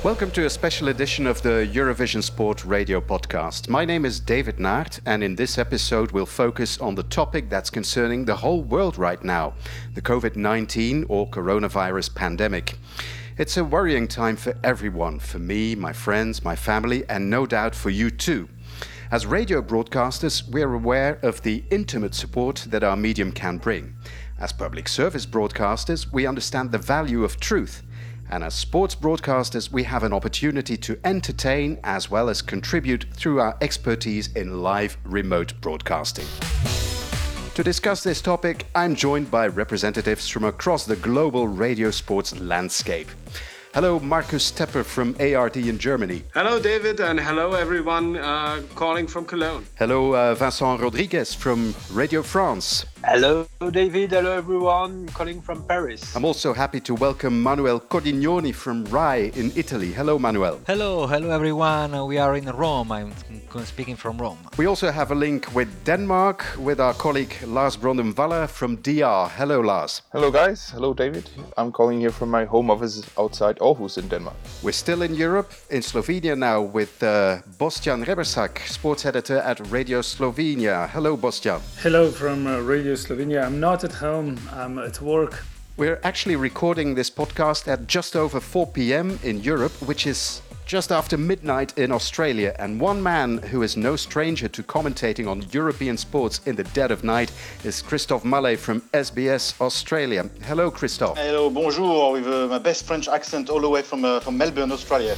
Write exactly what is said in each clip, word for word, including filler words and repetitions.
Welcome to a special edition of the Eurovision Sport Radio podcast. My name is David Naert, and in this episode we'll focus on the topic that's concerning the whole world right now, the covid nineteen or coronavirus pandemic. It's a worrying time for everyone, for me, my friends, my family, and no doubt for you too. As radio broadcasters, we're aware of the intimate support that our medium can bring. As public service broadcasters, we understand the value of truth. And as sports broadcasters, we have an opportunity to entertain as well as contribute through our expertise in live remote broadcasting. To discuss this topic, I'm joined by representatives from across the global radio sports landscape. Hello, Markus Tepper from A R D in Germany. Hello, David, and hello, everyone uh, calling from Cologne. Hello, uh, Vincent Rodriguez from Radio France. Hello, David. Hello, everyone. Calling from Paris. I'm also happy to welcome Manuel Cordignoni from Rai in Italy. Hello, Manuel. Hello, hello, everyone. We are in Rome. I'm speaking from Rome. We also have a link with Denmark with our colleague Lars Brondum-Waller from D R. Hello, Lars. Hello, guys. Hello, David. I'm calling here from my home office outside Aarhus in Denmark. We're still in Europe, in Slovenia now, with uh, Boštjan Reberšak, sports editor at Radio Slovenia. Hello, Boštjan. Hello from uh, Radio Slovenia. I'm not at home, I'm at work. We're actually recording this podcast at just over four p.m. in Europe, which is just after midnight in Australia. And one man who is no stranger to commentating on European sports in the dead of night is Christophe Mallet from S B S Australia. Hello, Christophe. Hello, bonjour, with uh, my best French accent all the way from, uh, from Melbourne, Australia.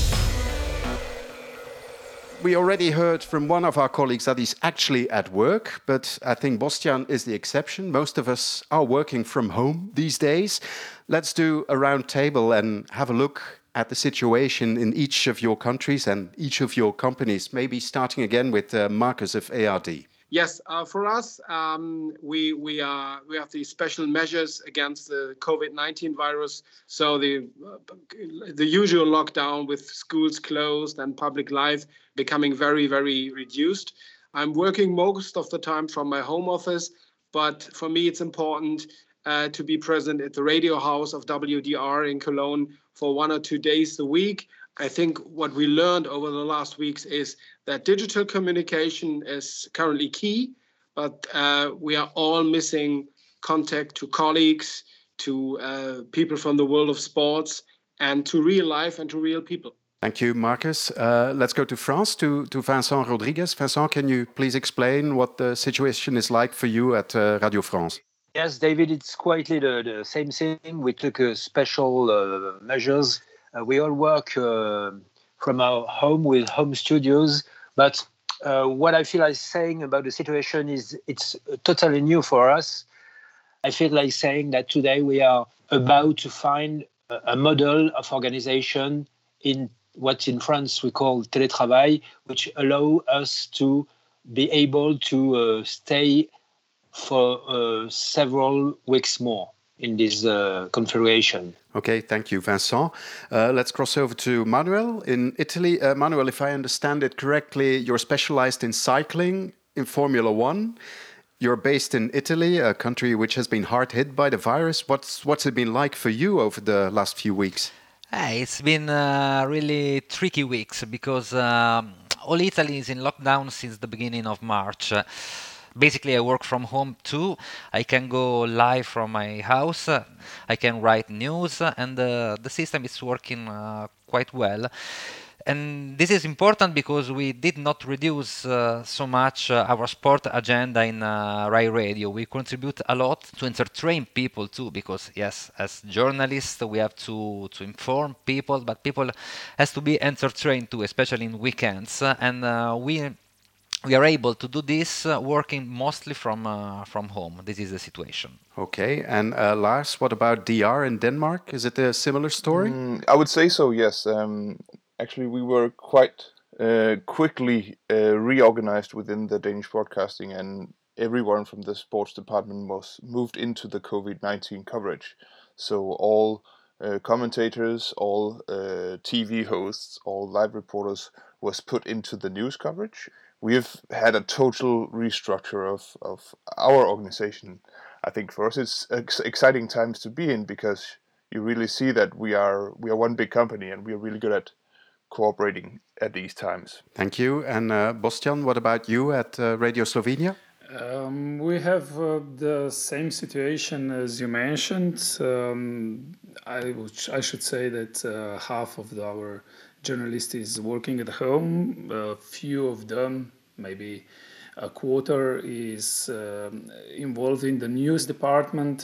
We already heard from one of our colleagues that he's actually at work, but I think Boštjan is the exception. Most of us are working from home these days. Let's do a round table and have a look at the situation in each of your countries and each of your companies, maybe starting again with uh, Markus of A R D. Yes, uh, for us, um, we we are we have these special measures against the covid nineteen virus. So the uh, the usual lockdown with schools closed and public life becoming very very reduced. I'm working most of the time from my home office, but for me it's important uh, to be present at the radio house of W D R in Cologne for one or two days a week. I think what we learned over the last weeks is that digital communication is currently key, but uh, we are all missing contact to colleagues, to uh, people from the world of sports, and to real life and to real people. Thank you, Markus. Uh, let's go to France, to, to Vincent Rodriguez. Vincent, can you please explain what the situation is like for you at uh, Radio France? Yes, David, it's quite the, the same thing. We took uh, special uh, measures. Uh, we all work uh, from our home with home studios. But uh, what I feel like saying about the situation is it's totally new for us. I feel like saying that today we are about to find a, a model of organization in what in France we call télétravail, which allow us to be able to uh, stay for uh, several weeks more in this uh, configuration. Okay, thank you, Vincent. Uh, let's cross over to Manuel in Italy. Uh, Manuel, if I understand it correctly, you're specialized in cycling in Formula One. You're based in Italy, a country which has been hard hit by the virus. What's what's it been like for you over the last few weeks? Hey, it's been uh, really tricky weeks because um, all Italy is in lockdown since the beginning of March. Uh, Basically, I work from home too. I can go live from my house. I can write news, and uh, the system is working uh, quite well. And this is important because we did not reduce uh, so much uh, our sport agenda in uh, Rai Radio. We contribute a lot to entertain people too, because yes, as journalists we have to, to inform people, but people has to be entertained too, especially in weekends. Uh, and uh, we we are able to do this uh, working mostly from uh, from home. This is the situation. Okay, and uh, Lars, what about D R in Denmark? Is it a similar story? Mm, I would say so, yes. Um, actually, we were quite uh, quickly uh, reorganized within the Danish broadcasting, and everyone from the sports department was moved into the covid nineteen coverage. So all uh, commentators, all uh, T V hosts, all live reporters was put into the news coverage. We have had a total restructure of, of our organization. I think for us it's ex- exciting times to be in because you really see that we are we are one big company and we are really good at cooperating at these times. Thank you. And uh, Boštjan, what about you at uh, Radio Slovenia? Um, we have uh, the same situation as you mentioned. Um, I, would, I should say that uh, half of the, our journalists is working at home. A few of them, maybe a quarter, is um, involved in the news department.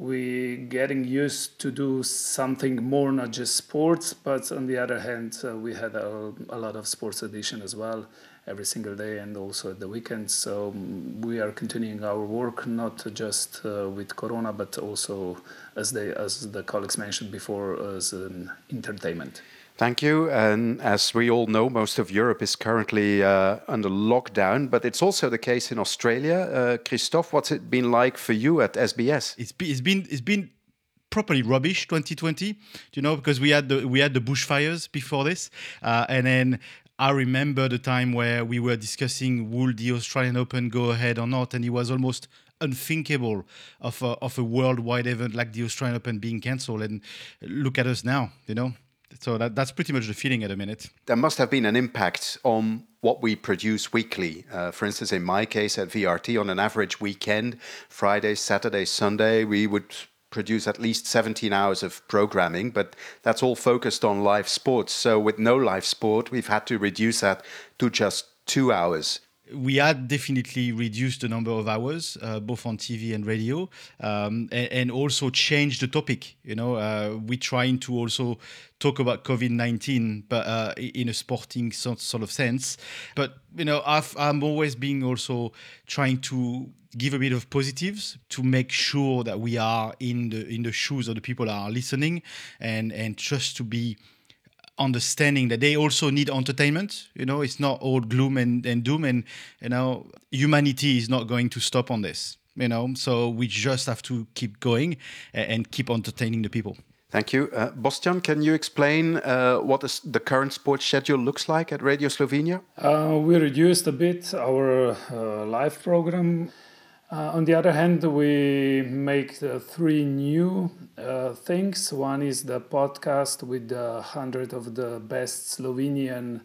We getting used to do something more, not just sports, but on the other hand, uh, we had a, a lot of sports edition as well, every single day and also at the weekends. So um, we are continuing our work, not just uh, with Corona, but also, as they, as the colleagues mentioned before, as an entertainment. Thank you. And as we all know, most of Europe is currently uh, under lockdown, but it's also the case in Australia. Uh, Christophe, what's it been like for you at S B S? It's, be, it's been it's been properly rubbish twenty twenty, you know, because we had the we had the bushfires before this, uh, and then I remember the time where we were discussing would the Australian Open go ahead or not, and it was almost unthinkable of a, of a worldwide event like the Australian Open being cancelled. And look at us now, you know. So that, that's pretty much the feeling at the minute. There must have been an impact on what we produce weekly. Uh, for instance, in my case at V R T, on an average weekend, Friday, Saturday, Sunday, we would produce at least seventeen hours of programming, but that's all focused on live sports. So with no live sport, we've had to reduce that to just two hours. We had definitely reduced the number of hours, uh, both on T V and radio, um, and, and also changed the topic. You know, uh, we're trying to also talk about COVID nineteen, but uh, in a sporting sort, sort of sense. But, you know, I've, I'm always being also trying to give a bit of positives to make sure that we are in the in the shoes of the people that are listening, and, and just to be understanding that they also need entertainment. You know, it's not all gloom and, and doom, and, you know, humanity is not going to stop on this, you know, so we just have to keep going and, and keep entertaining the people. Thank you. Uh, Boštjan, can you explain uh, what is the current sports schedule looks like at Radio Slovenia? Uh, we reduced a bit our uh, live program. Uh, on the other hand, we make uh, three new uh, things. One is the podcast with the hundred of the best Slovenian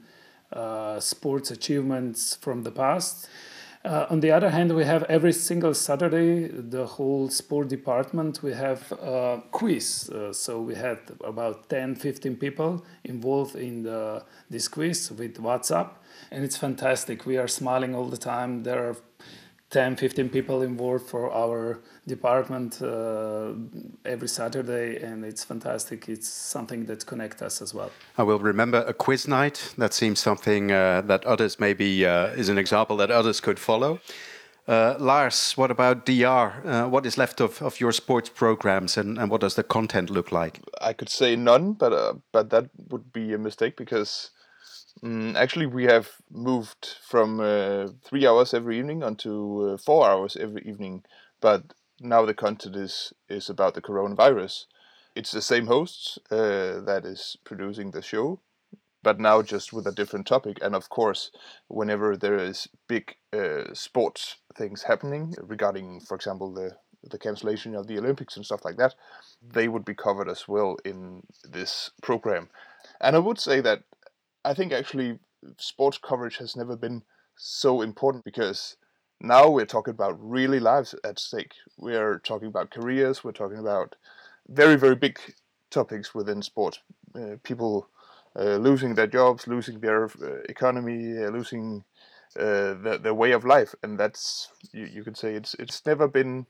uh, sports achievements from the past. Uh, on the other hand, we have every single Saturday, the whole sport department, we have a quiz. Uh, so we had about ten, fifteen people involved in the, this quiz with WhatsApp. And it's fantastic. We are smiling all the time. There are ten, fifteen people involved for our department uh, every Saturday, and it's fantastic. It's something that connects us as well. I will remember a quiz night. That seems something uh, that others maybe uh, is an example that others could follow. Uh, Lars, what about D R? Uh, what is left of, of your sports programs, and, and what does the content look like? I could say none, but uh, but that would be a mistake because Um, actually, we have moved from uh, three hours every evening onto uh, four hours every evening. But now the content is, is about the coronavirus. It's the same hosts uh, that is producing the show, but now just with a different topic. And of course, whenever there is big uh, sports things happening regarding, for example, the the cancellation of the Olympics and stuff like that, they would be covered as well in this program. And I would say that I think actually sports coverage has never been so important because now we're talking about really lives at stake. We're talking about careers. We're talking about very, very big topics within sports. Uh, people uh, losing their jobs, losing their uh, economy, uh, losing uh, their, their way of life. And that's, you, you could say, it's it's never been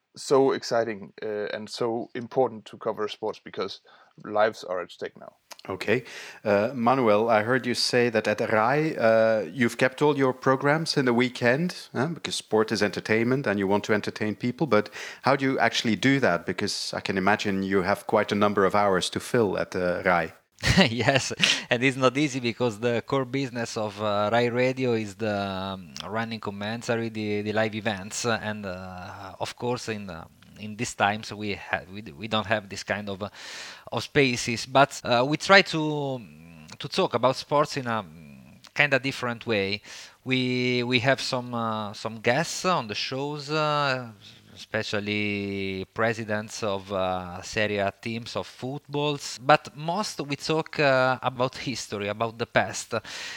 so exciting uh, and so important to cover sports because lives are at stake now. Okay. Uh, Manuel, I heard you say that at R A I uh, you've kept all your programs in the weekend uh, because sport is entertainment and you want to entertain people. But how do you actually do that? Because I can imagine you have quite a number of hours to fill at uh, R A I. Yes, and it's not easy because the core business of uh, R A I Radio is the um, running commentary, the, the live events, and uh, of course in uh, in these times we have we, we don't have this kind of uh, of spaces, but uh, we try to to talk about sports in a kind of different way. We we have some uh, some guests on the shows. Uh, especially presidents of uh, Serie A teams of footballs. But most we talk uh, about history, about the past.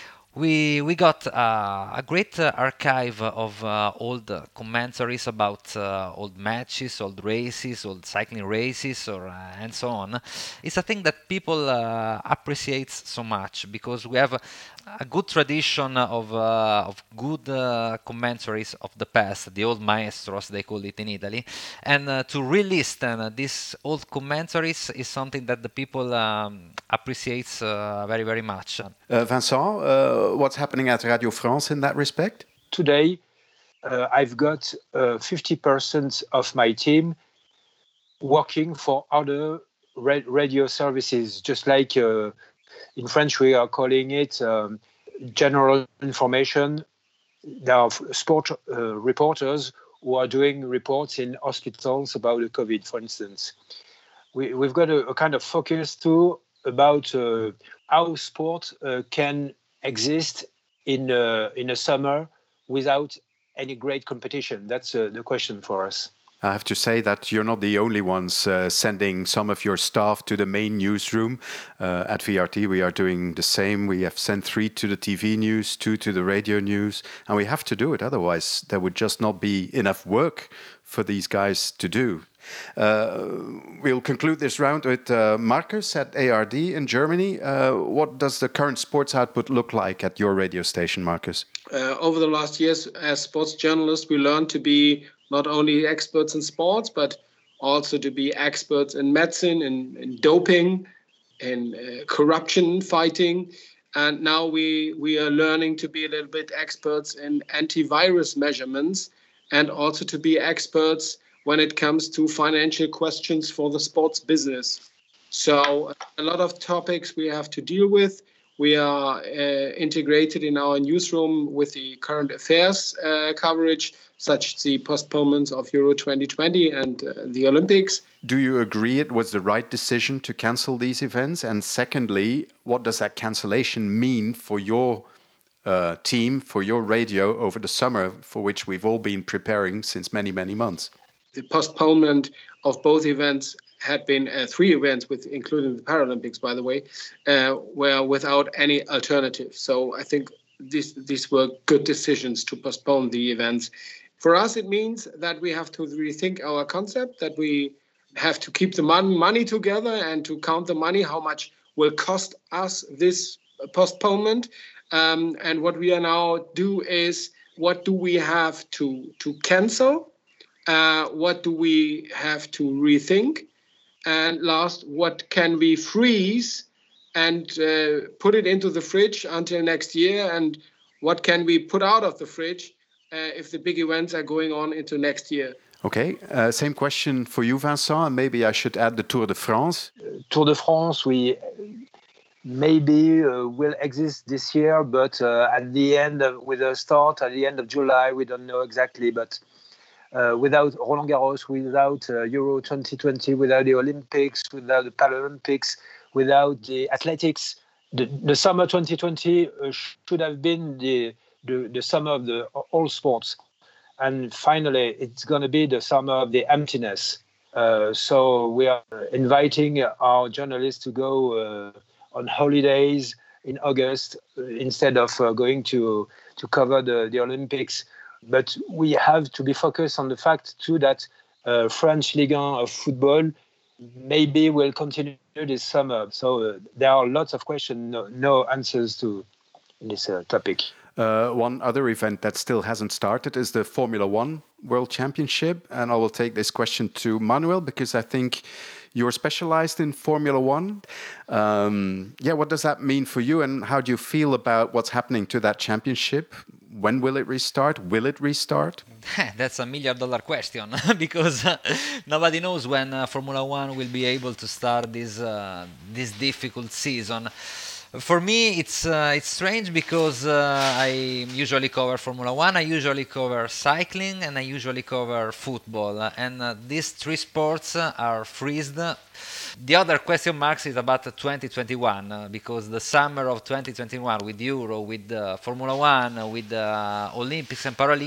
We we got uh, a great uh, archive of uh, old uh, commentaries about uh, old matches, old races, old cycling races, or uh, and so on. It's a thing that people uh, appreciate so much because we have a, a good tradition of uh, of good uh, commentaries of the past, the old maestros they call it in Italy, and uh, to re-listen uh, these old commentaries is something that the people um, appreciates uh, very very much. Uh, Vincent, uh, what's happening at Radio France in that respect? Today, uh, I've got uh, fifty percent of my team working for other ra- radio services, just like uh, in French we are calling it um, general information. There are sport uh, reporters who are doing reports in hospitals about the COVID, for instance. We, we've got a, a kind of focus too about uh, how sport uh, can exist in uh, in a summer without any great competition. That's uh, the question for us. I have to say that you're not the only ones uh, sending some of your staff to the main newsroom. Uh, at V R T, we are doing the same. We have sent three to the T V news, two to the radio news, and we have to do it. Otherwise, there would just not be enough work for these guys to do. Uh, we'll conclude this round with uh, Marcus at A R D in Germany. Uh, what does the current sports output look like at your radio station, Marcus? Uh, over the last years, as sports journalists, we learned to be not only experts in sports, but also to be experts in medicine, in, in doping, in uh, corruption fighting. And now we, we are learning to be a little bit experts in antivirus measurements and also to be experts when it comes to financial questions for the sports business. So a lot of topics we have to deal with. We are uh, integrated in our newsroom with the current affairs uh, coverage, such as the postponements of Euro twenty twenty and uh, the Olympics. Do you agree it was the right decision to cancel these events? And secondly, what does that cancellation mean for your uh, team, for your radio over the summer, for which we've all been preparing since many, many months? The postponement of both events had been uh, three events, with including the Paralympics, by the way, uh, were without any alternative. So I think these these were good decisions to postpone the events. For us, it means that we have to rethink our concept, that we have to keep the mon- money together and to count the money, how much will cost us this postponement. Um, and what we are now do is, what do we have to, to cancel? Uh, what do we have to rethink? And last, what can we freeze and uh, put it into the fridge until next year? And what can we put out of the fridge uh, if the big events are going on into next year? Okay, uh, same question for you, Vincent. Maybe I should add the Tour de France. Uh, Tour de France, we maybe uh, will exist this year, but uh, at the end, of, with a start at the end of July, we don't know exactly, but Uh, without Roland Garros, without uh, Euro twenty twenty, without the Olympics, without the Paralympics, without the athletics, the, the summer twenty twenty uh, should have been the, the, the summer of the all sports. And finally, it's going to be the summer of the emptiness. Uh, so we are inviting our journalists to go uh, on holidays in August uh, instead of uh, going to, to cover the, the Olympics. But we have to be focused on the fact, too, that uh, French Ligue one of football maybe will continue this summer. So uh, there are lots of questions, no, no answers to this uh, topic. Uh, one other event that still hasn't started is the Formula One World Championship. And I will take this question to Manuel, because I think you're specialized in Formula One. Um, yeah, what does that mean for you? And how do you feel about what's happening to that championship? When will it restart? Will it restart? That's a million dollar question because uh, nobody knows when uh, Formula One will be able to start this uh, this difficult season. For me, it's uh, it's strange because uh, I usually cover Formula One, I usually cover cycling, and I usually cover football. And uh, these three sports uh, are freezed. The other question marks is about twenty twenty-one, uh, because the summer of twenty twenty-one with Euro, with uh, Formula One, uh, with uh, Olympics and Paralympics,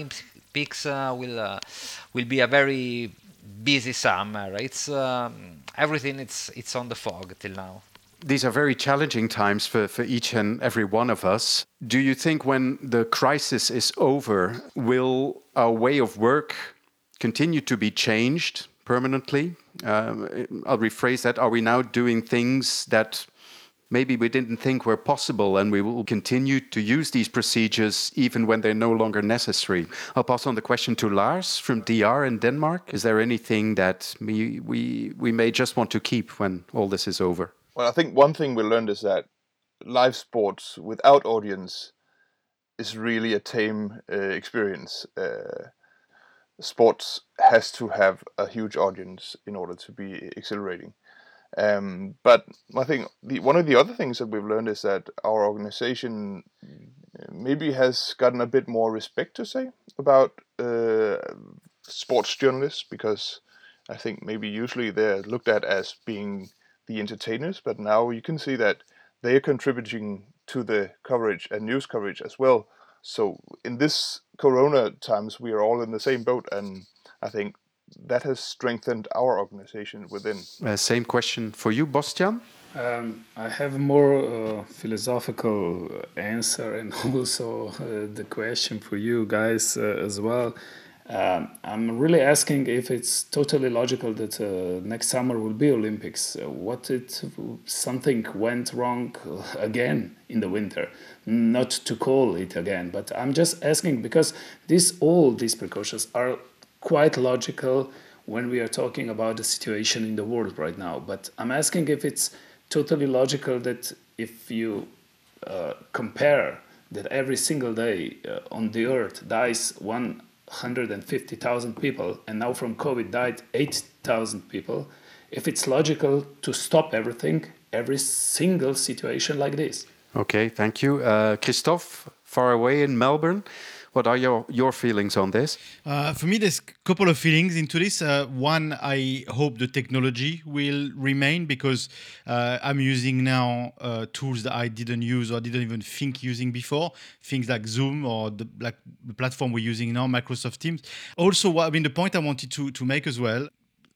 peaks uh, will uh, will be a very busy summer. It's um, everything. It's it's on the fog till now. These are very challenging times for, for each and every one of us. Do you think when the crisis is over, will our way of work continue to be changed permanently? Um, I'll rephrase that. Are we now doing things that maybe we didn't think were possible, and we will continue to use these procedures even when they're no longer necessary? I'll pass on the question to Lars from D R in Denmark. Is there anything that we, we, we may just want to keep when all this is over? Well, I think one thing we learned is that live sports without audience is really a tame uh, experience. Uh, sports has to have a huge audience in order to be exhilarating. Um, but I think the, one of the other things that we've learned is that our organization maybe has gotten a bit more respect, to say, about uh, sports journalists, because I think maybe usually they're looked at as being the entertainers, but now you can see that they are contributing to the coverage and news coverage as well. So in this Corona times, we are all in the same boat, and I think that has strengthened our organization within. Uh, same question for you, Bostian. Um, I have a more uh, philosophical answer, and also uh, the question for you guys uh, as well. Um, I'm really asking if it's totally logical that uh, next summer will be Olympics. Uh, what if something went wrong again in the winter? Not to call it again, but I'm just asking because this all these precautions are quite logical when we are talking about the situation in the world right now. But I'm asking if it's totally logical that if you uh, compare that every single day uh, on the earth dies one hundred fifty thousand people, and now from COVID died eight thousand people, if it's logical to stop everything, every single situation like this. Okay, thank you. Uh, Christophe, far away in Melbourne, what are your, your feelings on this? Uh, for me, there's a couple of feelings into this. Uh, one, I hope the technology will remain, because uh, I'm using now uh, tools that I didn't use or didn't even think using before. Things like Zoom or the, like the platform we're using now, Microsoft Teams. Also, what, I mean, the point I wanted to, to make as well,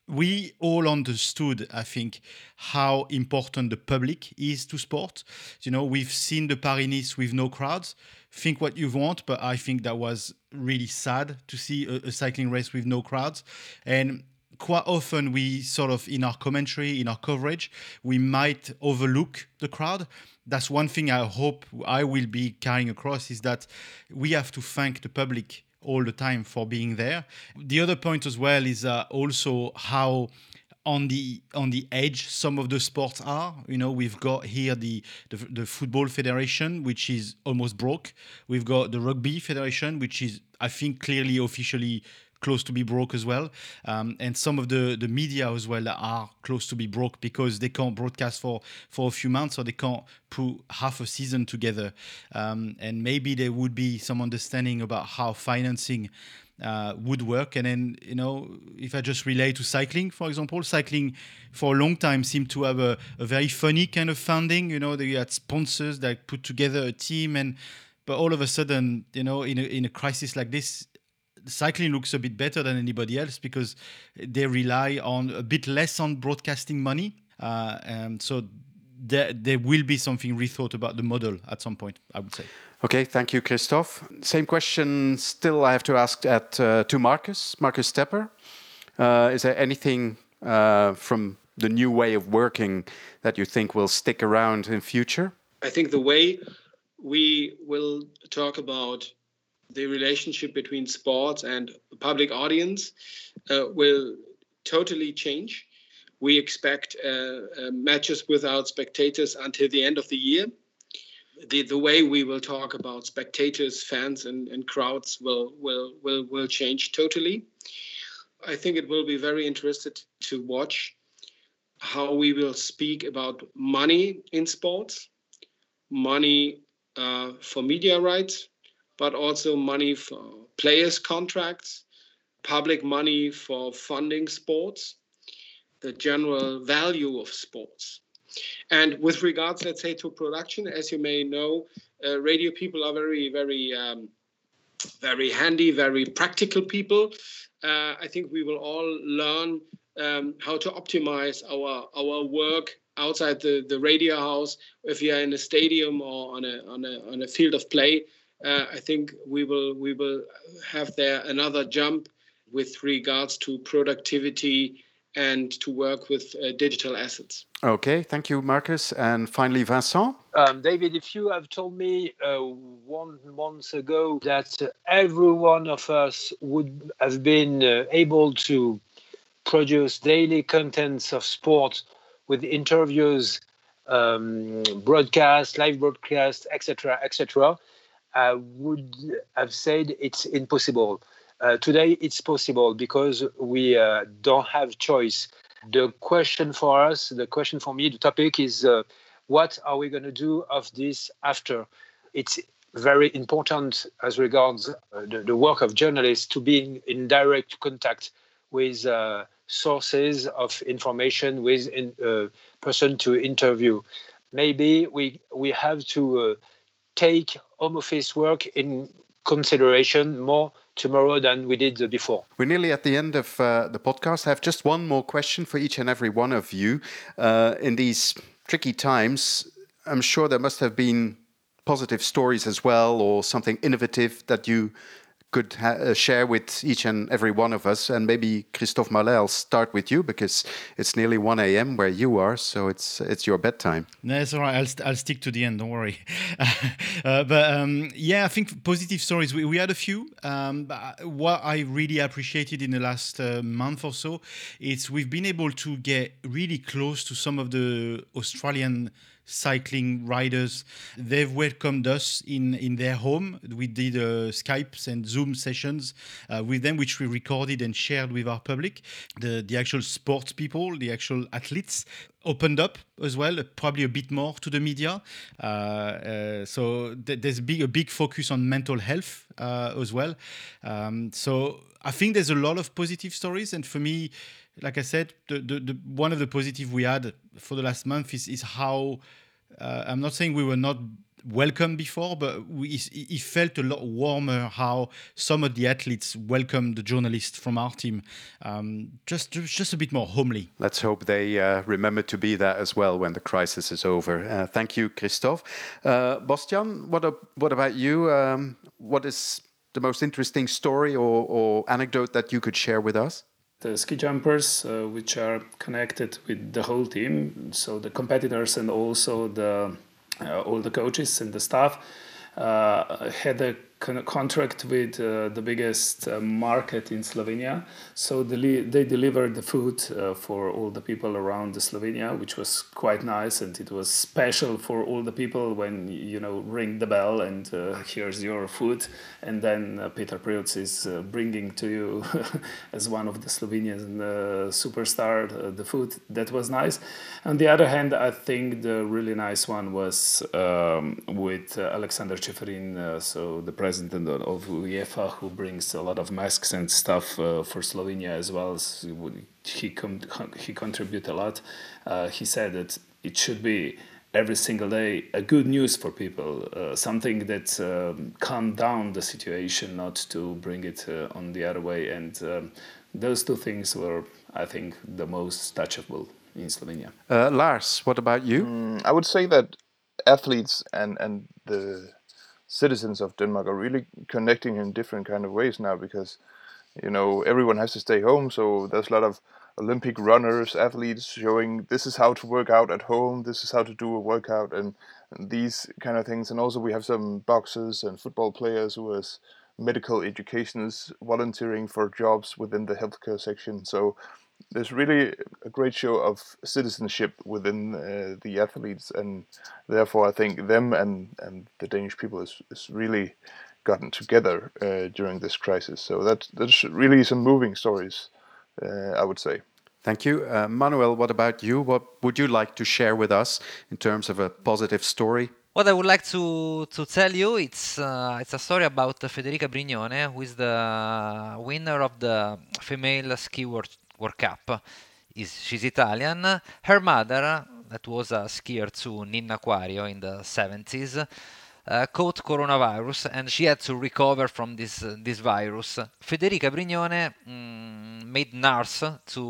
we all understood, I think, how important the public is to sport. You know, we've seen the Paris-Nice with no crowds. Think what you want, but I think that was really sad to see a, a cycling race with no crowds. And quite often we sort of, in our commentary, in our coverage, we might overlook the crowd. That's one thing I hope I will be carrying across, is that we have to thank the public all the time for being there. The other point as well is uh, also how on the on the edge some of the sports are. You know, we've got here the, the the Football Federation, which is almost broke. We've got the Rugby Federation, which is, I think, clearly officially close to be broke as well. Um, and some of the, the media as well that are close to be broke because they can't broadcast for, for a few months, or they can't put half a season together. Um, and maybe there would be some understanding about how financing uh, would work. And then, you know, if I just relate to cycling, for example, cycling for a long time seemed to have a, a very funny kind of funding. You know, they had sponsors that put together a team, and but all of a sudden, you know, in a, in a crisis like this, cycling looks a bit better than anybody else because they rely on a bit less on broadcasting money. Uh, and so there, there will be something rethought about the model at some point, I would say. Okay, thank you, Christophe. Same question still I have to ask at uh, to Marcus, Marcus Stepper. Uh, is there anything uh, from the new way of working that you think will stick around in future? I think the way we will talk about the relationship between sports and the public audience uh, will totally change. We expect uh, uh, matches without spectators until the end of the year. The, the way we will talk about spectators, fans, and, and crowds will, will, will, will change totally. I think it will be very interesting to watch how we will speak about money in sports, money uh, for media rights, but also money for players' contracts, public money for funding sports, the general value of sports. And with regards, let's say, to production, as you may know, uh, radio people are very, very um, very handy, very practical people. Uh, I think we will all learn um, how to optimize our our work outside the, the radio house. If we are in a stadium or on a on a on a field of play, uh, I think we will we will have there another jump with regards to productivity and to work with uh, digital assets. Okay, thank you, Marcus. And finally, Vincent. Um, David, if you have told me uh, one month ago that uh, every one of us would have been uh, able to produce daily contents of sport with interviews, um, broadcasts, live broadcasts, et cetera, et cetera, I would have said it's impossible. Uh, today, it's possible because we uh, don't have choice. The question for us, the question for me, the topic is uh, what are we going to do of this after? It's very important as regards uh, the, the work of journalists to be in direct contact with uh, sources of information, with a uh, person to interview. Maybe we we have to uh, take home office work in consideration more tomorrow than we did before. We're nearly at the end of uh, the podcast. I have just one more question for each and every one of you. Uh, in these tricky times, I'm sure there must have been positive stories as well, or something innovative that you could ha- uh, share with each and every one of us. And maybe Christophe Mallet, I'll start with you because it's nearly one a.m. where you are, so it's it's your bedtime. No, it's all right. I'll, st- I'll stick to the end, don't worry. uh, but um, yeah, I think positive stories, we, we had a few. Um, but what I really appreciated in the last uh, month or so is we've been able to get really close to some of the Australian cycling riders. They've welcomed us in, in their home. We did uh, Skypes and Zoom sessions uh, with them, which we recorded and shared with our public. The, the actual sports people, the actual athletes, opened up as well, probably a bit more to the media. Uh, uh, so th- there's big, a big focus on mental health uh, as well. Um, so I think there's a lot of positive stories. And for me, like I said, the, the, the one of the positive we had for the last month is, is how, uh, I'm not saying we were not welcome before, but we, it felt a lot warmer how some of the athletes welcomed the journalists from our team. Um, just, just a bit more homely. Let's hope they uh, remember to be that as well when the crisis is over. Uh, thank you, Christophe. Uh, Bastian, what, a, what about you? Um, what is the most interesting story or, or anecdote that you could share with us? The ski jumpers, uh, which are connected with the whole team, so the competitors and also the uh, all the coaches and the staff, uh, had a con- contract with uh, the biggest uh, market in Slovenia. So they, they delivered the food uh, for all the people around the Slovenia, which was quite nice, and it was special for all the people when, you know, ring the bell and uh, here's your food, and then uh, Peter Preuss is uh, bringing to you as one of the Slovenian uh, superstar uh, the food. That was nice. On the other hand, I think the really nice one was um, with uh, Alexander Čeferin, uh, so the president of UEFA, who brings a lot of masks and stuff uh, for Slovenia as well. So he com- he contribute a lot. Uh, he said that it should be every single day a good news for people, uh, something that um, calm down the situation, not to bring it uh, on the other way. And um, those two things were, I think, the most touchable in Slovenia. Uh, Lars, what about you? Mm, I would say that athletes and, and the citizens of Denmark are really connecting in different kind of ways now, because, you know, everyone has to stay home. So there's a lot of Olympic runners, athletes showing this is how to work out at home, this is how to do a workout, and, and these kind of things. And also we have some boxers and football players who has medical educationists volunteering for jobs within the healthcare section. So there's really a great show of citizenship within uh, the athletes, and therefore I think them and, and the Danish people is, is really gotten together uh, during this crisis. So that that's really some moving stories, uh, I would say. Thank you. Uh, Manuel, what about you? What would you like to share with us in terms of a positive story? What I would like to, to tell you, it's uh, it's a story about Federica Brignone, who is the winner of the female ski world, world cup. Is she's Italian. Her mother, that was a skier too, Ninna Quario, in the seventies, uh, caught coronavirus, and she had to recover from this uh, this virus. Federica Brignone mm, made nurse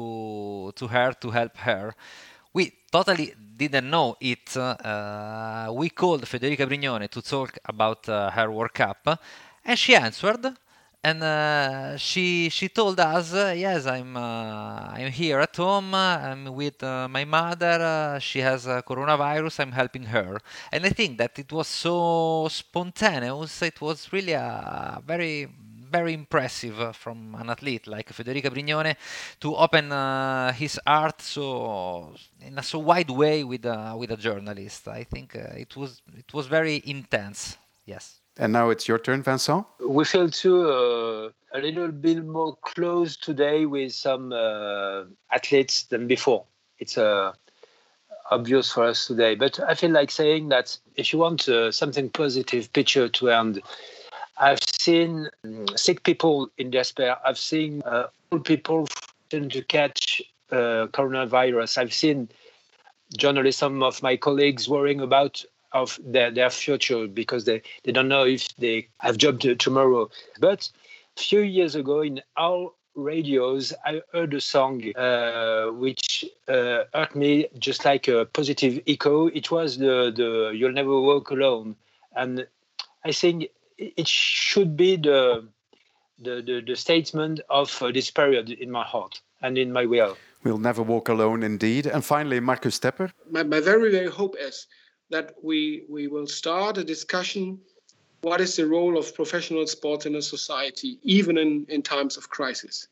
to to her to help her. We totally didn't know it. Uh, we called Federica Brignone to talk about uh, her workup, and she answered. And uh, she she told us, uh, yes, I'm uh, I'm here at home. I'm with uh, my mother. Uh, she has uh, coronavirus. I'm helping her. And I think that it was so spontaneous. It was really uh, very very impressive uh, from an athlete like Federica Brignone to open uh, his heart so in a so wide way with uh, with a journalist. I think uh, it was it was very intense. Yes. And now it's your turn, Vincent. We feel too uh, a little bit more close today with some uh, athletes than before. It's uh, obvious for us today. But I feel like saying that if you want uh, something positive picture to end, I've seen um, sick people in despair. I've seen uh, old people trying to catch uh, coronavirus. I've seen journalists, some of my colleagues worrying about of their, their future because they, they don't know if they have job to, tomorrow. But a few years ago in our radios, I heard a song uh, which uh, hurt me just like a positive echo. It was the, the You'll Never Walk Alone. And I think it should be the, the, the, the statement of uh, this period in my heart and in my will. We'll never walk alone, indeed. And finally, Marcus Tepper. My, my very, very hope is that we we will start a discussion. What is the role of professional sport in a society, even in, in times of crisis?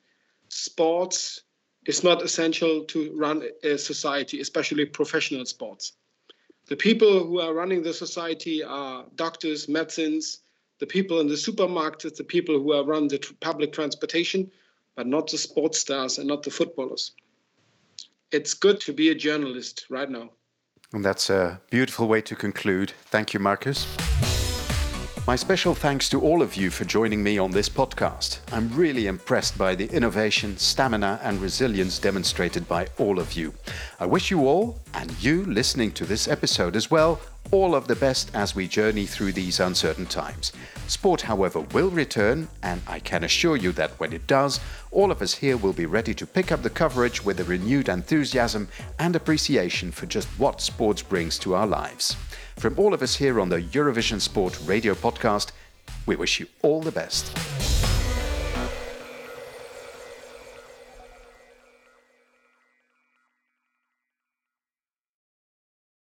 Sports is not essential to run a society, especially professional sports. The people who are running the society are doctors, medicines, the people in the supermarkets, the people who are run the tr- public transportation, but not the sports stars and not the footballers. It's good to be a journalist right now. And that's a beautiful way to conclude. Thank you, Marcus. My special thanks to all of you for joining me on this podcast. I'm really impressed by the innovation, stamina, and resilience demonstrated by all of you. I wish you all, and you listening to this episode as well, all of the best as we journey through these uncertain times. Sport, however, will return, and I can assure you that when it does, all of us here will be ready to pick up the coverage with a renewed enthusiasm and appreciation for just what sports brings to our lives. From all of us here on the Eurovision Sport Radio Podcast, we wish you all the best.